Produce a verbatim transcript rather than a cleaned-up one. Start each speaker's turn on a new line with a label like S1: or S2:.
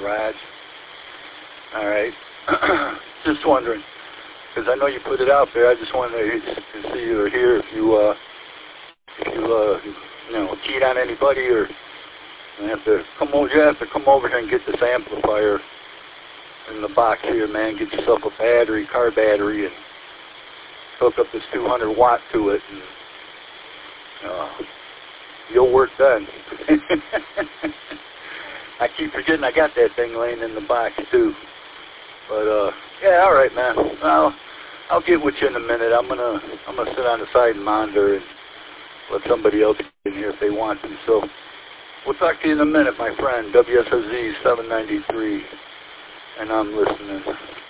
S1: garage. All right. Just wondering, because I know you put it out there. I just wanted to, to see you or hear if you, uh, if you, uh, you know, cheat on anybody, or you have to come over. You have to come over here and get this amplifier in the box here, man. Get yourself a battery, car battery, and hook up this two hundred watt to it, and uh, you'll work then. I keep forgetting I got that thing laying in the box too. But uh, yeah, all right, man. I'll I'll get with you in a minute. I'm gonna I'm gonna sit on the side and monitor and let somebody else in here if they want to. So we'll talk to you in a minute, my friend. W S O Z seven ninety-three, and I'm listening.